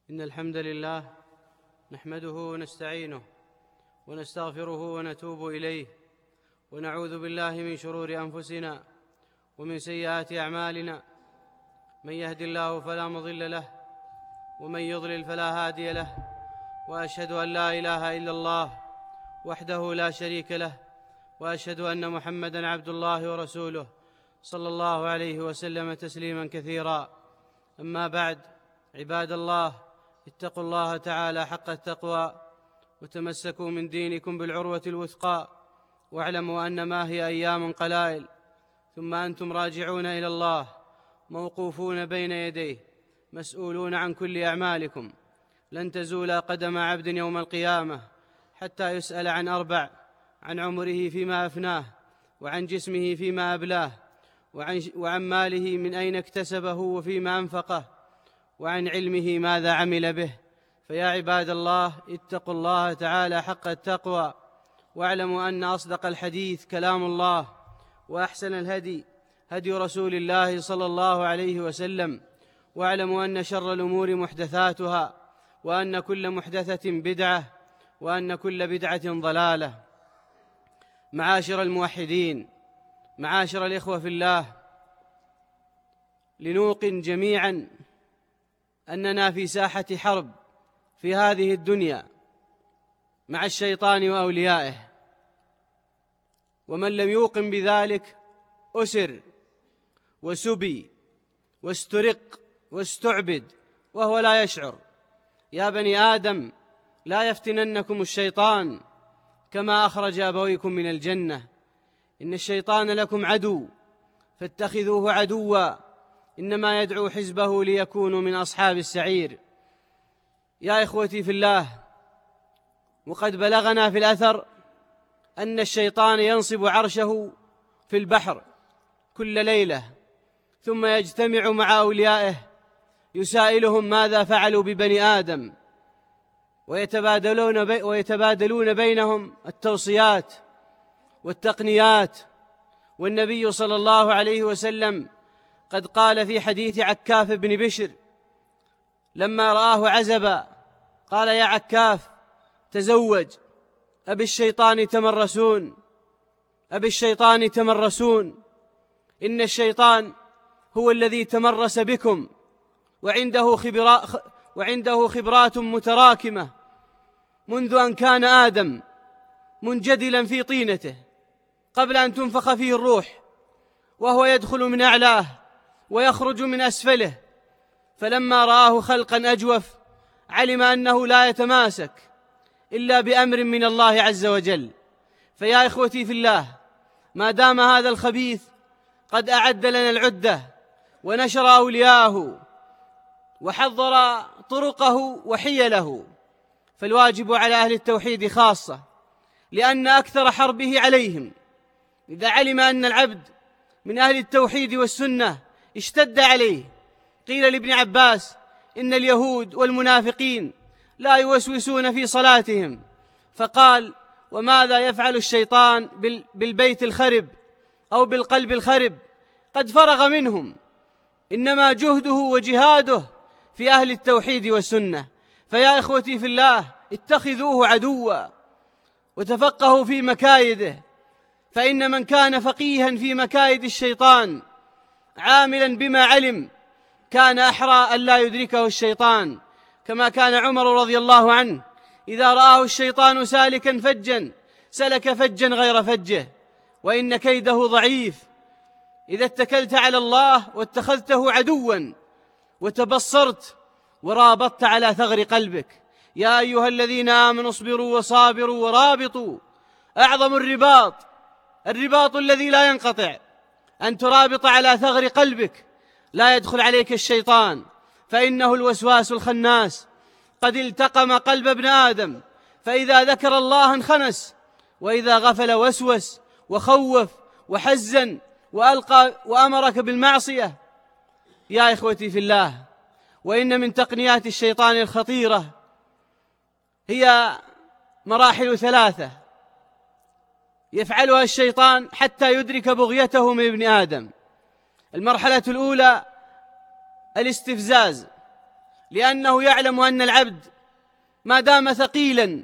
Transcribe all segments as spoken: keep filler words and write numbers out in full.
إن الحمد لله نحمده ونستعينه ونستغفره ونتوب إليه، ونعوذ بالله من شرور أنفسنا ومن سيئات أعمالنا. من يهد الله فلا مضل له، ومن يضلل فلا هادي له. وأشهد أن لا إله إلا الله وحده لا شريك له، وأشهد أن محمدًا عبد الله ورسوله صلى الله عليه وسلم تسليمًا كثيرا. أما بعد، عباد الله، اتقوا الله تعالى حق التقوى، وتمسكوا من دينكم بالعروة الوثقى، واعلموا أن ما هي أيام قلائل، ثم أنتم راجعون إلى الله موقوفون بين يديه مسؤولون عن كل أعمالكم. لن تزول قدم عبد يوم القيامة حتى يسأل عن أربع: عن عمره فيما أفناه، وعن جسمه فيما أبلاه، وعن, وعن ماله من أين اكتسبه وفيما أنفقه، وعن علمه ماذا عمل به. فيا عباد الله، اتقوا الله تعالى حق التقوى، واعلموا أن أصدق الحديث كلام الله، وأحسن الهدي هدي رسول الله صلى الله عليه وسلم، واعلموا أن شر الأمور محدثاتها، وأن كل محدثة بدعة، وأن كل بدعة ضلالة. معاشر الموحدين، معاشر الإخوة في الله، لنوقن جميعا أننا في ساحة حرب في هذه الدنيا مع الشيطان وأوليائه، ومن لم يوقن بذلك أسر وسبي واسترق واستعبد وهو لا يشعر. يا بني آدم، لا يفتننكم الشيطان كما أخرج أبويكم من الجنة. إن الشيطان لكم عدو فاتخذوه عدوا، إنما يدعو حزبه ليكونوا من أصحاب السعير. يا إخوتي في الله، وقد بلغنا في الأثر أن الشيطان ينصب عرشه في البحر كل ليلة، ثم يجتمع مع أوليائه يسائلهم ماذا فعلوا ببني آدم، ويتبادلون, بي ويتبادلون بينهم التوصيات والتقنيات. والنبي صلى الله عليه وسلم قد قال في حديث عكاف بن بشر لما رآه عزبا، قال: يا عكاف، تزوج، أبي الشيطان تمرسون، أبي الشيطان تمرسون. إن الشيطان هو الذي تمرس بكم، وعنده, خبرا وعنده خبرات متراكمة منذ أن كان آدم منجدلا في طينته قبل أن تنفخ فيه الروح، وهو يدخل من أعلاه ويخرج من أسفله. فلما رآه خلقا أجوف علم أنه لا يتماسك إلا بأمر من الله عز وجل. فيا إخوتي في الله، ما دام هذا الخبيث قد أعد لنا العدة ونشر أولياءه وحضر طرقه وحيله، فالواجب على أهل التوحيد خاصة، لأن أكثر حربه عليهم. إذا علم أن العبد من أهل التوحيد والسنة اشتد عليه. قيل لابن عباس: إن اليهود والمنافقين لا يوسوسون في صلاتهم، فقال: وماذا يفعل الشيطان بالبيت الخرب أو بالقلب الخرب؟ قد فرغ منهم، إنما جهده وجهاده في أهل التوحيد والسنة. فيا إخوتي في الله، اتخذوه عدوا وتفقهوا في مكايده، فإن من كان فقيها في مكايد الشيطان عاملا بما علم كان أحرى أن لا يدركه الشيطان، كما كان عمر رضي الله عنه إذا رآه الشيطان سالكا فجا سلك فجا غير فجه، وإن كيده ضعيف. إذا اتكلت على الله واتخذته عدوا وتبصرت ورابطت على ثغر قلبك. يا أيها الذين آمنوا اصبروا وصابروا ورابطوا. أعظم الرباط الرباط الذي لا ينقطع أن ترابط على ثغر قلبك، لا يدخل عليك الشيطان، فإنه الوسواس الخناس قد التقم قلب ابن آدم، فإذا ذكر الله انخنس، وإذا غفل وسوس وخوف وحزن وألقى وأمرك بالمعصية. يا إخوتي في الله، وإن من تقنيات الشيطان الخطيرة هي مراحل ثلاثة يفعلها الشيطان حتى يدرك بغيته من ابن آدم. المرحلة الأولى الاستفزاز، لأنه يعلم أن العبد ما دام ثقيلا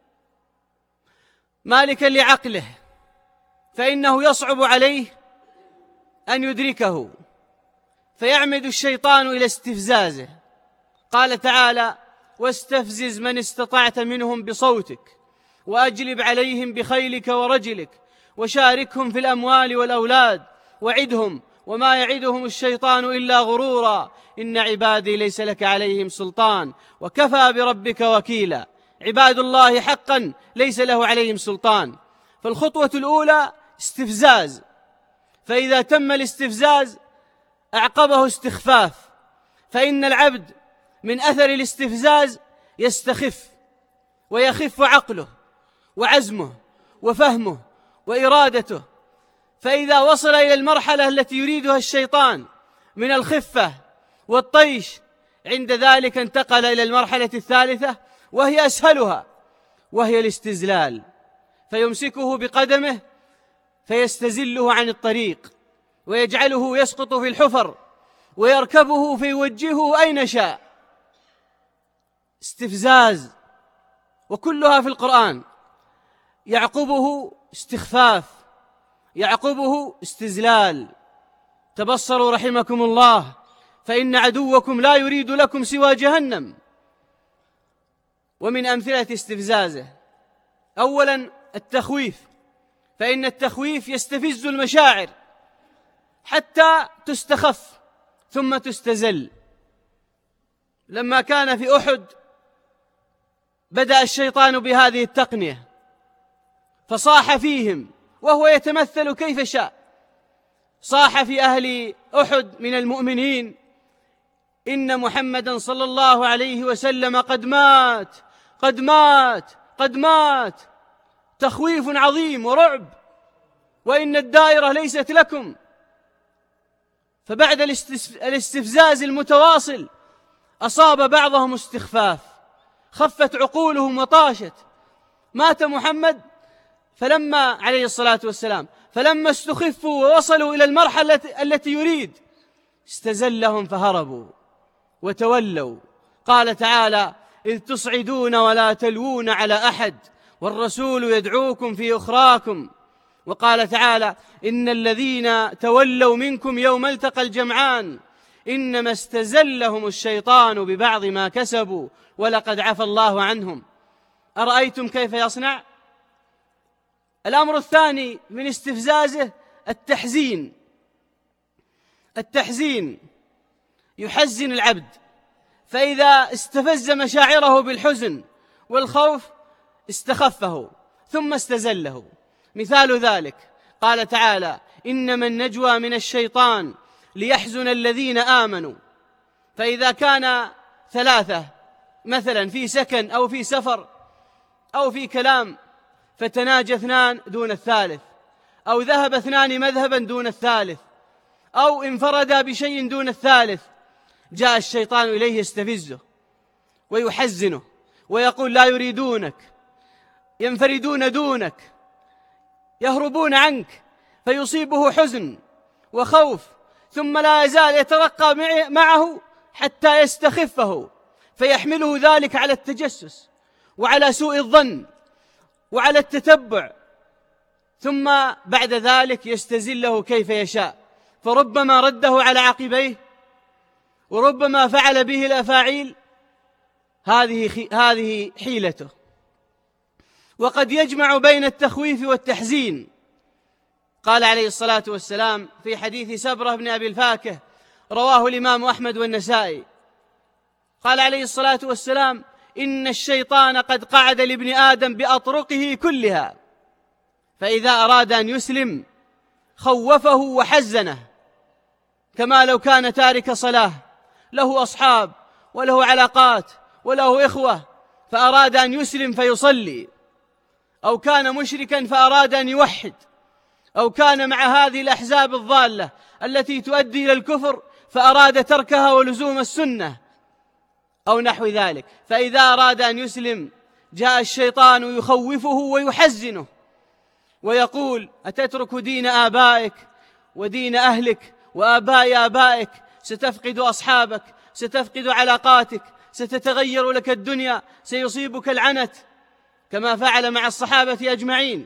مالكا لعقله فإنه يصعب عليه أن يدركه، فيعمد الشيطان إلى استفزازه. قال تعالى: واستفزز من استطعت منهم بصوتك وأجلب عليهم بخيلك ورجلك وشاركهم في الأموال والأولاد وعدهم وما يعدهم الشيطان إلا غرورا إن عبادي ليس لك عليهم سلطان وكفى بربك وكيلا. عباد الله حقا ليس له عليهم سلطان. فالخطوة الأولى استفزاز، فإذا تم الاستفزاز أعقبه استخفاف، فإن العبد من أثر الاستفزاز يستخف ويخف عقله وعزمه وفهمه وإرادته، فإذا وصل إلى المرحلة التي يريدها الشيطان من الخفة والطيش عند ذلك انتقل إلى المرحلة الثالثة وهي أسهلها، وهي الاستزلال، فيمسكه بقدمه فيستزله عن الطريق ويجعله يسقط في الحفر ويركبه فيوجهه أين شاء. استفزاز، وكلها في القرآن. يعقبه استخفاف، يعقبه استزلال. تبصروا رحمكم الله، فإن عدوكم لا يريد لكم سوى جهنم. ومن أمثلة استفزازه أولا التخويف، فإن التخويف يستفز المشاعر حتى تستخف ثم تستزل. لما كان في أحد بدأ الشيطان بهذه التقنية فصاح فيهم وهو يتمثل كيف شاء. صاح في أهل أحد من المؤمنين: إن محمدا صلى الله عليه وسلم قد مات قد مات قد مات، تخويف عظيم ورعب، وإن الدائرة ليست لكم. فبعد الاستفزاز المتواصل أصاب بعضهم استخفاف، خفت عقولهم وطاشت. مات محمد فلما عليه الصلاة والسلام فلما استخفوا ووصلوا إلى المرحلة التي يريد استزلهم فهربوا وتولوا. قال تعالى: إذ تصعدون ولا تلوون على أحد والرسول يدعوكم في أخراكم. وقال تعالى: إن الذين تولوا منكم يوم التقى الجمعان إنما استزلهم الشيطان ببعض ما كسبوا ولقد عفى الله عنهم. أرأيتم كيف يصنع؟ الأمر الثاني من استفزازه التحزين. التحزين يحزن العبد، فإذا استفز مشاعره بالحزن والخوف استخفه ثم استزله. مثال ذلك قال تعالى: إنما النجوى من الشيطان ليحزن الذين آمنوا. فإذا كان ثلاثة مثلا في سكن أو في سفر أو في كلام فتناجى اثنان دون الثالث، أو ذهب اثنان مذهبا دون الثالث، أو انفردا بشيء دون الثالث، جاء الشيطان إليه يستفزه ويحزنه ويقول: لا يريدونك، ينفردون دونك، يهربون عنك، فيصيبه حزن وخوف، ثم لا يزال يترقى معه حتى يستخفه، فيحمله ذلك على التجسس وعلى سوء الظن وعلى التتبع، ثم بعد ذلك يستزله كيف يشاء، فربما رده على عقبيه وربما فعل به الأفاعيل. هذه هذه حيلته. وقد يجمع بين التخويف والتحزين. قال عليه الصلاة والسلام في حديث سبرة بن أبي الفاكه رواه الإمام أحمد والنسائي، قال عليه الصلاة والسلام: إن الشيطان قد قعد لابن آدم بأطرقه كلها، فإذا أراد أن يسلم خوفه وحزنه، كما لو كان تارك صلاة له أصحاب وله علاقات وله إخوة فأراد أن يسلم فيصلي، أو كان مشركا فأراد أن يوحد، أو كان مع هذه الأحزاب الضالة التي تؤدي إلى الكفر فأراد تركها ولزوم السنة أو نحو ذلك. فإذا أراد أن يسلم جاء الشيطان يخوفه ويحزنه ويقول: أتترك دين آبائك ودين أهلك وآباء آبائك، ستفقد أصحابك، ستفقد علاقاتك، ستتغير لك الدنيا، سيصيبك العنت، كما فعل مع الصحابة أجمعين.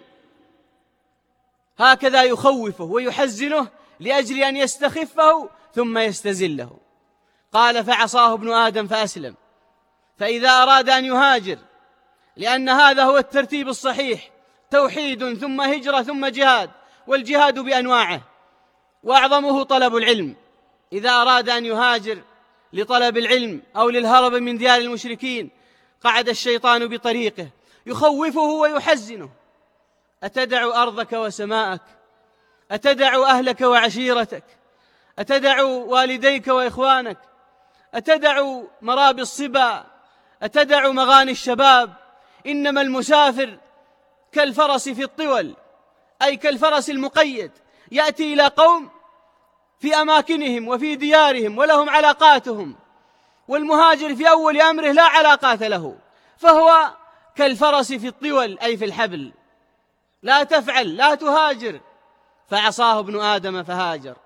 هكذا يخوفه ويحزنه لأجل أن يستخفه ثم يستزله. قال: فعصاه ابن آدم فأسلم. فإذا أراد أن يهاجر، لأن هذا هو الترتيب الصحيح، توحيد ثم هجرة ثم جهاد، والجهاد بأنواعه، وأعظمه طلب العلم. إذا أراد أن يهاجر لطلب العلم أو للهرب من ديار المشركين، قعد الشيطان بطريقه يخوفه ويحزنه: أتدع أرضك وسماءك؟ أتدع أهلك وعشيرتك؟ أتدع والديك وإخوانك؟ أتدع مرابي الصبا؟ أتدع مغاني الشباب؟ إنما المسافر كالفرس في الطول، أي كالفرس المقيد، يأتي إلى قوم في أماكنهم وفي ديارهم ولهم علاقاتهم، والمهاجر في أول أمره لا علاقات له، فهو كالفرس في الطول أي في الحبل. لا تفعل، لا تهاجر. فعصاه ابن آدم فهاجر.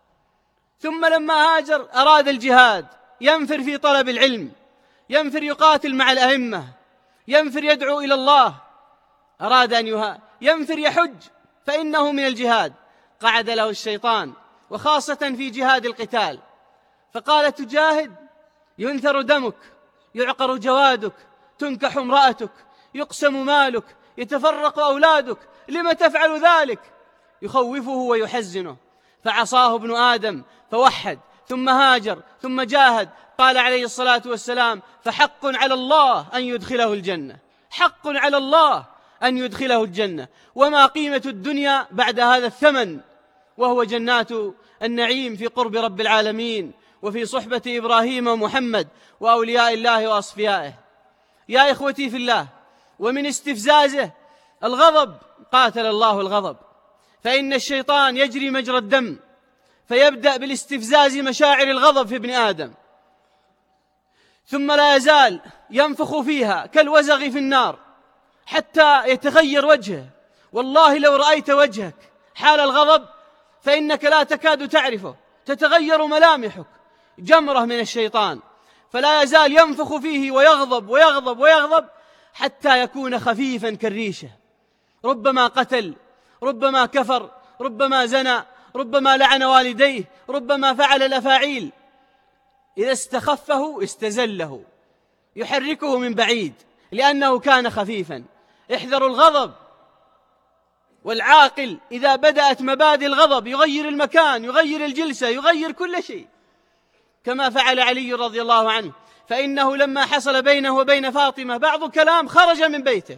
ثم لما هاجر أراد الجهاد، ينفر في طلب العلم، ينفر يقاتل مع الأئمة، ينفر يدعو إلى الله. أراد أن يها... ينفر يحج، فإنه من الجهاد. قعد له الشيطان، وخاصة في جهاد القتال، فقال: تجاهد ينثر دمك، يعقر جوادك، تنكح امرأتك، يقسم مالك، يتفرق أولادك، لم تفعل ذلك؟ يخوفه ويحزنه. فعصاه ابن آدم فوحد، ثم هاجر، ثم جاهد. قال عليه الصلاة والسلام: فحق على الله أن يدخله الجنة، حق على الله أن يدخله الجنة. وما قيمة الدنيا بعد هذا الثمن، وهو جنات النعيم في قرب رب العالمين، وفي صحبة إبراهيم ومحمد وأولياء الله وأصفيائه. يا إخوتي في الله، ومن استفزازه الغضب، قاتل الله الغضب، فإن الشيطان يجري مجرى الدم، فيبدأ بالاستفزاز مشاعر الغضب في ابن آدم، ثم لا يزال ينفخ فيها كالوزغ في النار حتى يتغير وجهه. والله لو رأيت وجهك حال الغضب فإنك لا تكاد تعرفه، تتغير ملامحك. جمرة من الشيطان، فلا يزال ينفخ فيه ويغضب ويغضب ويغضب حتى يكون خفيفا كالريشة. ربما قتل، ربما كفر، ربما زنى، ربما لعن والديه، ربما فعل الأفاعيل. إذا استخفه استزله، يحركه من بعيد لأنه كان خفيفا. احذروا الغضب. والعاقل إذا بدأت مبادئ الغضب يغير المكان، يغير الجلسة، يغير كل شيء، كما فعل علي رضي الله عنه. فإنه لما حصل بينه وبين فاطمة بعض كلام خرج من بيته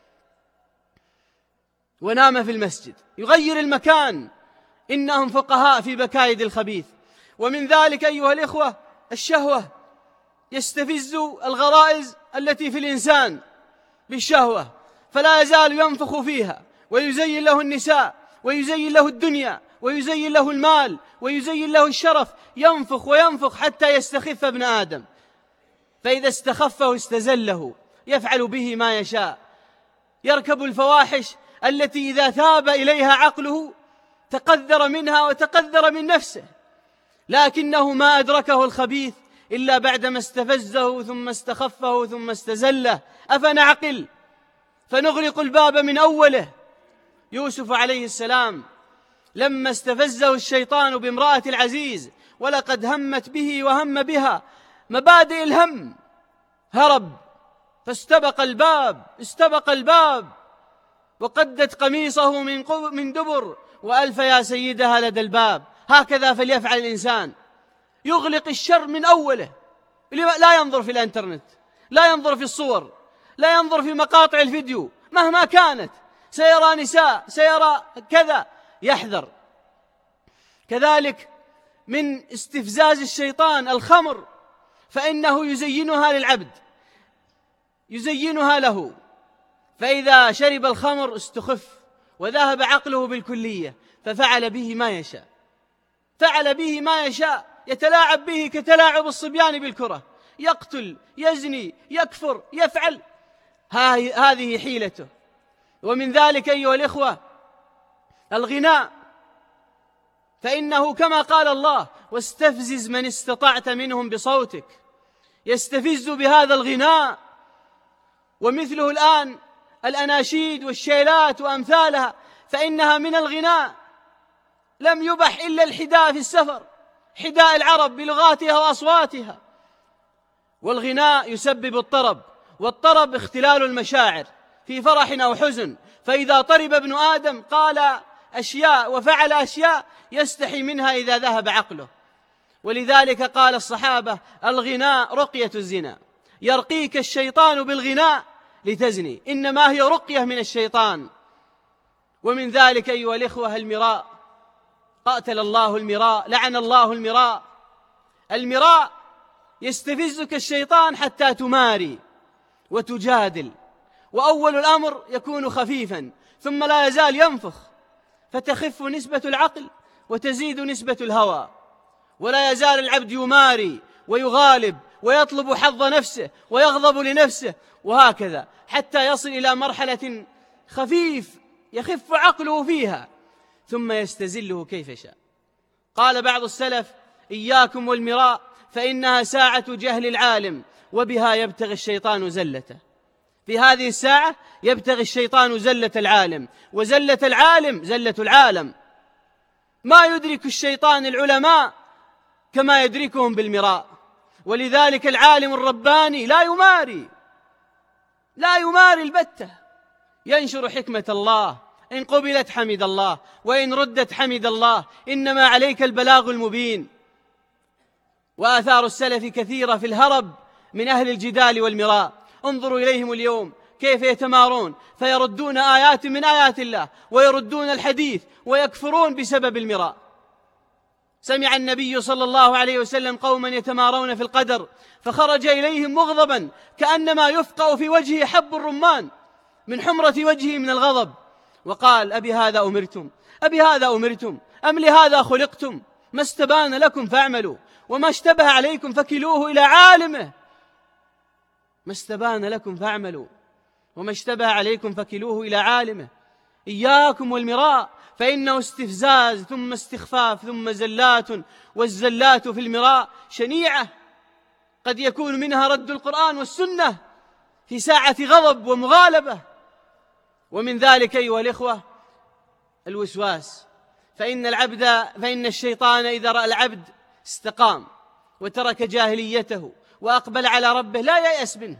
ونام في المسجد، يغير المكان. إنهم فقهاء في بكايد الخبيث. ومن ذلك أيها الإخوة الشهوة، يستفز الغرائز التي في الإنسان بالشهوة، فلا يزال ينفخ فيها ويزين له النساء، ويزين له الدنيا، ويزين له المال، ويزين له الشرف. ينفخ وينفخ حتى يستخف ابن آدم، فإذا استخفه استزله، يفعل به ما يشاء. يركب الفواحش التي إذا ثاب إليها عقله تقذر منها وتقذر من نفسه، لكنه ما أدركه الخبيث إلا بعدما استفزه ثم استخفه ثم استزله. أفنعقل فنغلق الباب من أوله. يوسف عليه السلام لما استفزه الشيطان بامرأة العزيز، ولقد همت به وهم بها، مبادئ الهم، هرب فاستبق الباب، استبق الباب وقدت قميصه من, من دبر وألف يا سيدها لدى الباب. هكذا فليفعل الإنسان، يغلق الشر من أوله. لا ينظر في الانترنت، لا ينظر في الصور، لا ينظر في مقاطع الفيديو مهما كانت، سيرى نساء، سيرى كذا، يحذر. كذلك من استفزاز الشيطان الخمر، فإنه يزينها للعبد، يزينها له، فإذا شرب الخمر استخف وذهب عقله بالكلية، ففعل به ما يشاء، فعل به ما يشاء، يتلاعب به كتلاعب الصبيان بالكرة، يقتل، يزني، يكفر، يفعل. هذه حيلته. ومن ذلك أيها الإخوة الغناء، فإنه كما قال الله: واستفزز من استطعت منهم بصوتك. يستفز بهذا الغناء. ومثله الآن الأناشيد والشيلات وأمثالها، فإنها من الغناء. لم يبح إلا الحداء في السفر، حداء العرب بلغاتها وأصواتها. والغناء يسبب الطرب، والطرب اختلال المشاعر في فرح أو حزن، فإذا طرب ابن آدم قال أشياء وفعل أشياء يستحي منها إذا ذهب عقله. ولذلك قال الصحابة: الغناء رقية الزنا، يرقيك الشيطان بالغناء لتزني، إنما هي رقية من الشيطان. ومن ذلك أيها الإخوة المراء. قاتل الله المراء، لعن الله المراء. المراء يستفزك الشيطان حتى تماري وتجادل، وأول الأمر يكون خفيفا ثم لا يزال ينفخ، فتخف نسبة العقل وتزيد نسبة الهوى، ولا يزال العبد يماري ويغالب ويطلب حظ نفسه ويغضب لنفسه، وهكذا حتى يصل إلى مرحلة خفيف يخف عقله فيها ثم يستزله كيف شاء. قال بعض السلف: إياكم والمراء فإنها ساعة جهل العالم وبها يبتغي الشيطان زلته. في هذه الساعة يبتغي الشيطان زلة العالم، وزلة العالم زلة العالم. ما يدرك الشيطان العلماء كما يدركهم بالمراء. ولذلك العالم الرباني لا يماري، لا يماري البتة، ينشر حكمة الله، إن قبلت حمد الله وإن ردت حمد الله، إنما عليك البلاغ المبين. وآثار السلف كثيرة في الهرب من أهل الجدال والمراء. انظروا إليهم اليوم كيف يتمارون، فيردون آيات من آيات الله ويردون الحديث ويكفرون بسبب المراء. سمع النبي صلى الله عليه وسلم قوما يتمارون في القدر، فخرج إليهم مغضبا كأنما يفقأ في وجهه حب الرمان من حمرة وجهه من الغضب، وقال: أبي هذا أمرتم أبي هذا أمرتم أم لهذا خلقتم؟ ما استبان لكم فاعملوا، وما اشتبه عليكم فكلوه إلى عالمه. ما استبان لكم فاعملوا وما اشتبه عليكم فكلوه إلى عالمه. إياكم والمراء فإنه استفزاز ثم استخفاف ثم زلات، والزلات في المراء شنيعة، قد يكون منها رد القرآن والسنة في ساعة غضب ومغالبة. ومن ذلك أيها الإخوة الوسواس، فإن العبد فإن الشيطان إذا رأى العبد استقام وترك جاهليته وأقبل على ربه لا ييأس منه،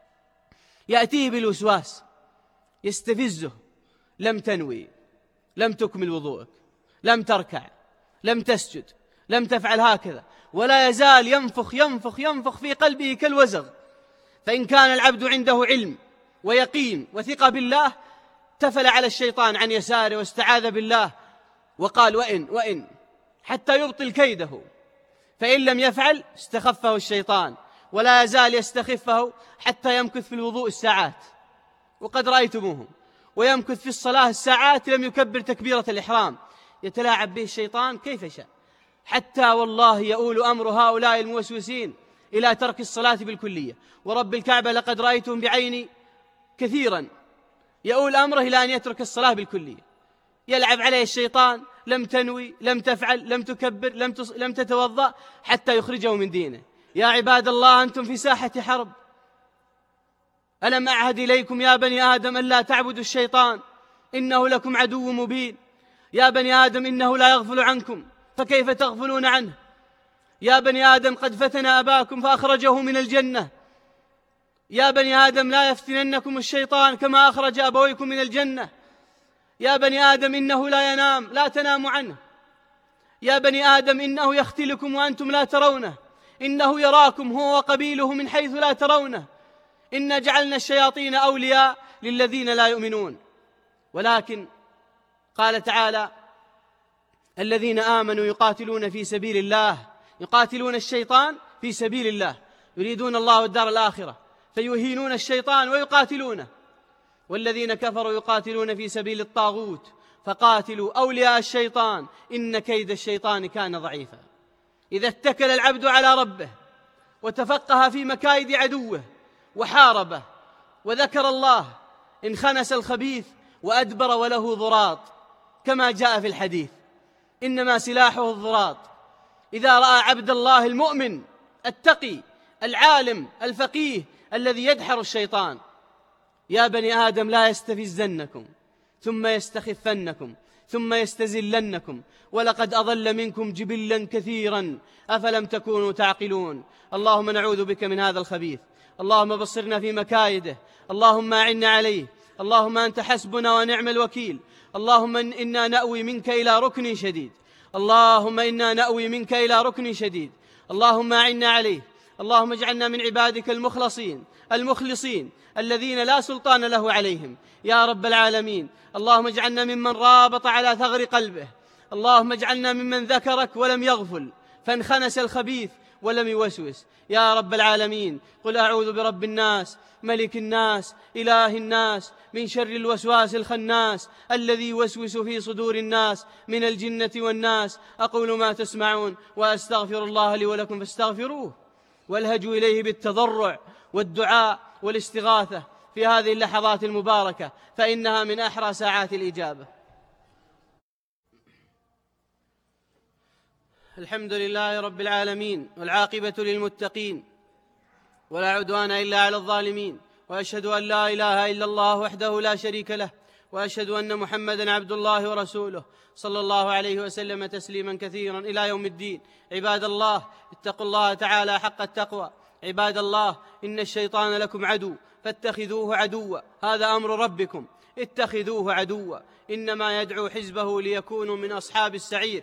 يأتيه بالوسواس يستفزه: لم تنوي، لم تكمل وضوءك، لم تركع، لم تسجد، لم تفعل هكذا، ولا يزال ينفخ ينفخ ينفخ في قلبه كالوزغ. فإن كان العبد عنده علم ويقين وثقة بالله تفل على الشيطان عن يساره واستعاذ بالله وقال: وإن وإن حتى يبطل كيده. فإن لم يفعل استخفه الشيطان، ولا يزال يستخفه حتى يمكث في الوضوء الساعات، وقد رأيتموهم، ويمكث في الصلاة الساعات لم يكبر تكبيرة الإحرام، يتلاعب به الشيطان كيف شاء، حتى والله يؤول أمر هؤلاء الموسوسين إلى ترك الصلاة بالكلية. ورب الكعبة لقد رأيتهم بعيني كثيرا يؤول أمره إلى أن يترك الصلاة بالكلية، يلعب عليه الشيطان: لم تنوي، لم تفعل، لم تكبر، لم, تص... لم تتوضأ، حتى يخرجه من دينه. يا عباد الله، أنتم في ساحة حرب. ألم أعهد إليكم يا بني آدم ألا تعبدوا الشيطان إنه لكم عدو مبين. يا بني آدم إنه لا يغفل عنكم فكيف تغفلون عنه. يا بني آدم قد فتن أباكم فأخرجه من الجنة. يا بني آدم لا يفتننكم الشيطان كما أخرج أبويكم من الجنة. يا بني آدم إنه لا ينام لا تنام عنه. يا بني آدم إنه يختلكم وأنتم لا ترونه، إنه يراكم هو وقبيله من حيث لا ترونه. إنا جعلنا الشياطين أولياء للذين لا يؤمنون. ولكن قال تعالى: الذين آمنوا يقاتلون في سبيل الله، يقاتلون الشيطان في سبيل الله، يريدون الله الدار الآخرة فيهينون الشيطان ويقاتلونه. والذين كفروا يقاتلون في سبيل الطاغوت فقاتلوا أولياء الشيطان إن كيد الشيطان كان ضعيفا. إذا اتكل العبد على ربه وتفقه في مكايد عدوه وحاربه وذكر الله انخنس الخبيث وأدبر وله ضراط، كما جاء في الحديث. إنما سلاحه الضراط. إذا رأى عبد الله المؤمن التقي العالم الفقيه الذي يدحر الشيطان: يا بني آدم لا يستفزنكم ثم يستخفنكم ثم يستزلنكم ولقد أضل منكم جبلا كثيرا أفلم تكونوا تعقلون. اللهم نعوذ بك من هذا الخبيث، اللهم بصرنا في مكايده، اللهم أعنا عليه، اللهم أنت حسبنا ونعم الوكيل، اللهم إنا نأوي منك إلى ركن شديد، اللهم إنا نأوي منك إلى ركن شديد، اللهم أعنا عليه، اللهم اجعلنا من عبادك المخلصين المخلصين الذين لا سلطان له عليهم يا رب العالمين. اللهم اجعلنا ممن رابط على ثغر قلبه، اللهم اجعلنا ممن ذكرك ولم يغفل فانخنس الخبيث ولم يوسوس يا رب العالمين. قل أعوذ برب الناس ملك الناس إله الناس من شر الوسواس الخناس الذي يوسوس في صدور الناس من الجنة والناس. أقول ما تسمعون وأستغفر الله لي ولكم فاستغفروه، والهجوا إليه بالتضرع والدعاء والاستغاثة في هذه اللحظات المباركة، فإنها من أحرى ساعات الإجابة. الحمد لله رب العالمين، والعاقبة للمتقين، ولا عدوان إلا على الظالمين، وأشهد أن لا إله إلا الله وحده لا شريك له، وأشهد أن محمدًا عبد الله ورسوله صلى الله عليه وسلم تسليما كثيرا إلى يوم الدين. عباد الله، اتقوا الله تعالى حق التقوى. عباد الله، إن الشيطان لكم عدو فاتخذوه عدوا، هذا أمر ربكم، اتخذوه عدوا، إنما يدعو حزبه ليكونوا من أصحاب السعير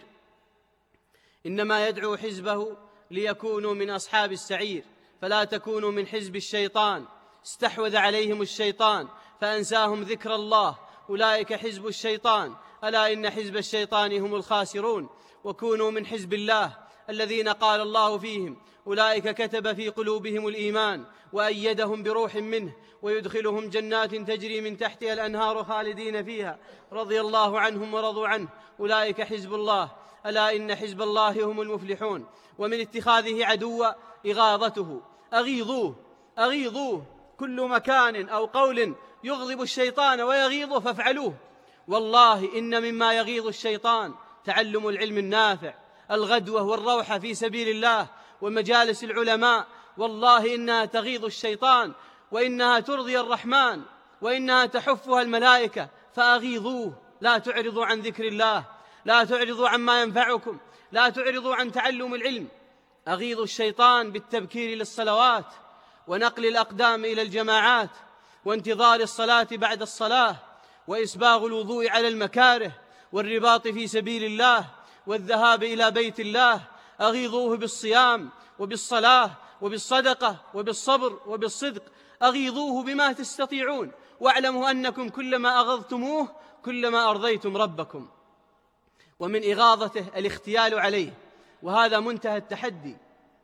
إنما يدعو حزبه ليكونوا من أصحاب السعير فلا تكونوا من حزب الشيطان. استحوذ عليهم الشيطان فأنساهم ذكر الله، أولئك حزب الشيطان، ألا إن حزب الشيطان هم الخاسرون. وكونوا من حزب الله الذين قال الله فيهم: أولئك كتب في قلوبهم الإيمان وأيدهم بروح منه ويدخلهم جنات تجري من تحتها الأنهار خالدين فيها رضي الله عنهم ورضوا عنه، أولئك حزب الله، ألا إن حزب الله هم المفلحون. ومن اتخاذه عدوا إغاظته، أغيظوه أغيظوه كل مكان أو قول يغضب الشيطان ويغيظه فافعلوه. والله إن مما يغيظ الشيطان تعلم العلم النافع، الغدوة والروحة في سبيل الله، ومجالس العلماء، والله إنها تغيظ الشيطان وإنها ترضي الرحمن وإنها تحفها الملائكة. فأغيظوه، لا تعرضوا عن ذكر الله، لا تعرضوا عما ينفعكم، لا تعرضوا عن تعلم العلم. أغيظوا الشيطان بالتبكير للصلوات ونقل الأقدام إلى الجماعات وانتظار الصلاة بعد الصلاة وإسباغ الوضوء على المكاره والرباط في سبيل الله والذهاب إلى بيت الله. أغيظوه بالصيام وبالصلاة وبالصدقة وبالصبر وبالصدق، أغيظوه بما تستطيعون، واعلموا أنكم كلما أغضتموه كلما أرضيتم ربكم. ومن إغاظته الاختيال عليه، وهذا منتهى التحدي،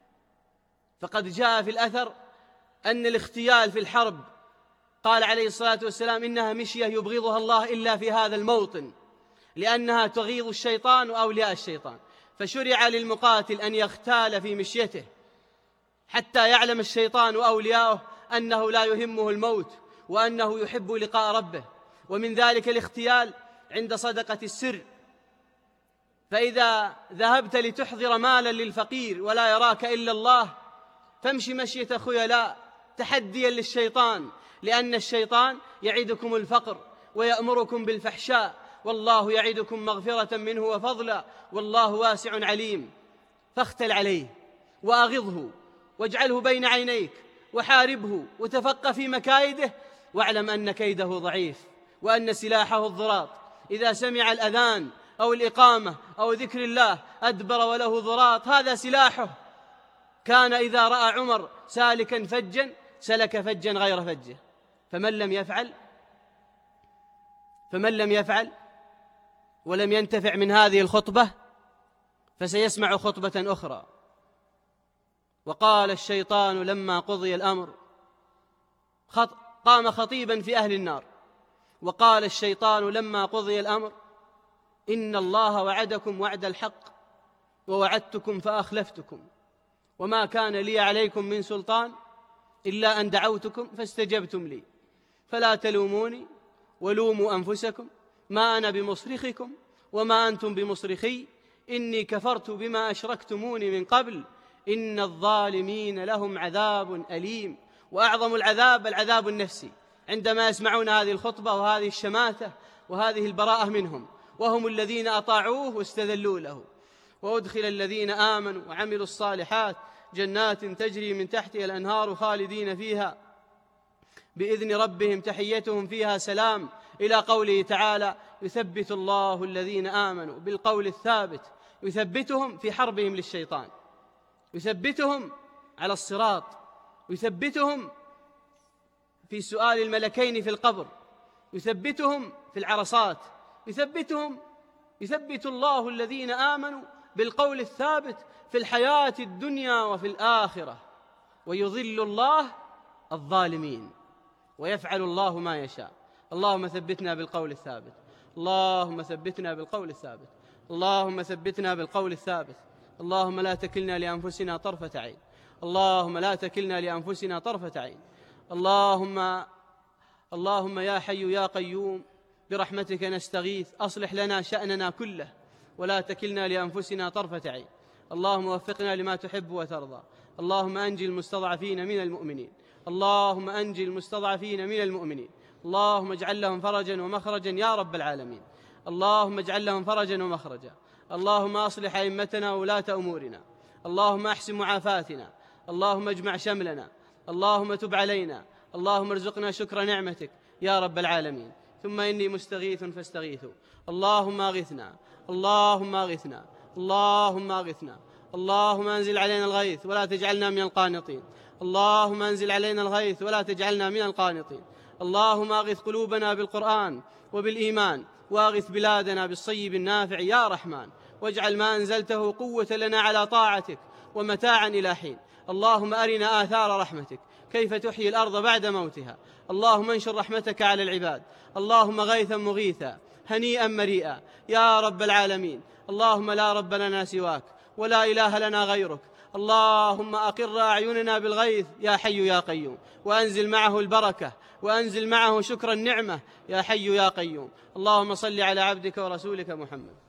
فقد جاء في الأثر أن الاختيال في الحرب قال عليه الصلاة والسلام: إنها مشية يبغضها الله إلا في هذا الموطن، لأنها تغيظ الشيطان وأولياء الشيطان. فشرع للمقاتل أن يختال في مشيته حتى يعلم الشيطان وأولياؤه أنه لا يهمه الموت وأنه يحب لقاء ربه. ومن ذلك الاختيال عند صدقة السر، فإذا ذهبت لتحضر مالا للفقير ولا يراك إلا الله فامشي مشية خيلاء تحديا للشيطان، لأن الشيطان يعدكم الفقر ويأمركم بالفحشاء، والله يعدكم مغفرة منه وفضلا، والله واسع عليم. فاختل عليه وأغضه واجعله بين عينيك وحاربه وتفق في مكايده، واعلم أن كيده ضعيف وأن سلاحه الضراط. إذا سمع الأذان أو الإقامة أو ذكر الله أدبر وله ضراط، هذا سلاحه. كان إذا رأى عمر سالكا فجا سلك فجا غير فجه، فمن لم يفعل فمن لم يفعل ولم ينتفع من هذه الخطبة فسيسمع خطبة أخرى. وقال الشيطان لما قضي الأمر، خط قام خطيبا في أهل النار، وقال الشيطان لما قضي الأمر: إن الله وعدكم وعد الحق ووعدتكم فأخلفتكم، وما كان لي عليكم من سلطان إلا أن دعوتكم فاستجبتم لي، فلا تلوموني ولوموا أنفسكم، ما أنا بمصرخكم وما أنتم بمصرخي، إني كفرت بما أشركتموني من قبل إن الظالمين لهم عذاب أليم. وأعظم العذاب العذاب النفسي عندما يسمعون هذه الخطبة وهذه الشماتة وهذه البراءة منهم، وهم الذين أطاعوه واستذلوا له. وأدخل الذين آمنوا وعملوا الصالحات جنات تجري من تحتها الأنهار خالدين فيها بإذن ربهم تحيتهم فيها سلام، إلى قوله تعالى: يثبت الله الذين آمنوا بالقول الثابت. يثبتهم في حربهم للشيطان، يثبتهم على الصراط، يثبتهم في سؤال الملكين في القبر، يثبتهم في العرصات، يثبتهم يثبت الله الذين آمنوا بالقول الثابت في الحياة الدنيا وفي الآخرة، ويضل الله الظالمين ويفعل الله ما يشاء. اللهم ثبتنا بالقول الثابت، اللهم ثبتنا بالقول الثابت، اللهم ثبتنا بالقول الثابت. اللهم لا تكلنا لأنفسنا طرفة عين، اللهم لا تكلنا لأنفسنا طرفة عين. اللهم اللهم يا حي يا قيوم برحمتك نستغيث، أصلح لنا شأننا كله ولا تكلنا لأنفسنا طرفة عين. اللهم وفقنا لما تحب وترضى. اللهم أنجي المستضعفين من المؤمنين، اللهم أنجي المستضعفين من المؤمنين. اللهم اجعل لهم فرجا ومخرجا يا رب العالمين، اللهم اجعل لهم فرجا ومخرجا. اللهم أصلح أئمتنا وولاة أمورنا، اللهم أحسن معافاتنا، اللهم اجمع شملنا، اللهم تب علينا، اللهم ارزقنا شكر نعمتك يا رب العالمين. ثم إني مستغيث فاستغيثوا. اللهم أغثنا، اللهم أغثنا، اللهم أغثنا. اللهم أنزل علينا الغيث ولا تجعلنا من القانطين، اللهم أنزل علينا الغيث ولا تجعلنا من القانطين. اللهم أغث قلوبنا بالقرآن وبالإيمان، وأغث بلادنا بالصيب النافع يا رحمن، واجعل ما أنزلته قوة لنا على طاعتك ومتاعا إلى حين. اللهم أرنا آثار رحمتك كيف تحيي الأرض بعد موتها. اللهم انشر رحمتك على العباد، اللهم غيثا مغيثا هنيئا مريئا يا رب العالمين. اللهم لا رب لنا سواك ولا إله لنا غيرك. اللهم أقر أعيننا بالغيث يا حي يا قيوم، وأنزل معه البركة، وأنزل معه شكر النعمة يا حي يا قيوم. اللهم صل على عبدك ورسولك محمد.